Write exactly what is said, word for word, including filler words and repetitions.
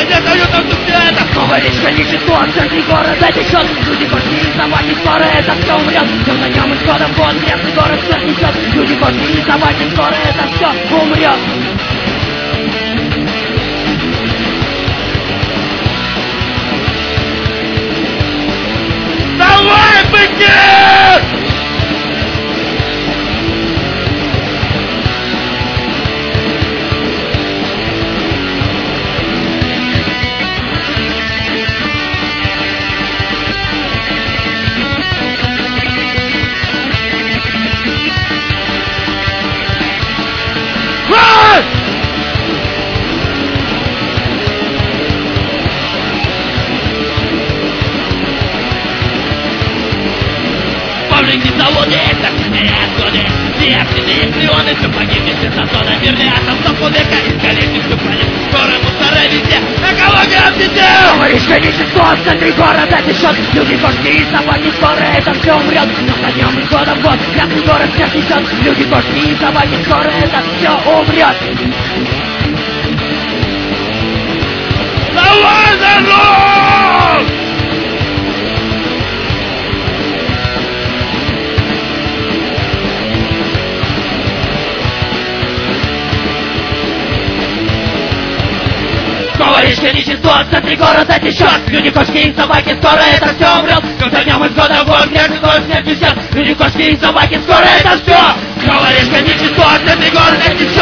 везде дают нам все это. Говоришь, количество в центре города течет. Люди пошли издавать, не скоро это все умрет. Все на нем и скоро вот местный город все несет. Люди пошли издавать, не скоро это все умрет. Давай, быки! Павлики заводы, это меняет годы. Девственные миллионы, все погибнет, все сазоны вернее, а там века искалечит все планет. Скоро мусора везде, экология в везде. Говоришь, количество в центре города течет. Люди пошли и собаки, скоро это все умрет. Но за днем и годом год, грязный город всех несет. Люди пошли и собаки, скоро это все умрет. Давай, народ! Говоришь, количество в центре города течет. Люди, кошки и собаки, скоро это все умрет. Когда днем из года в год, грязный город всех несет. Люди, кошки и собаки, скоро это все. Говоришь, количество в центре города течет.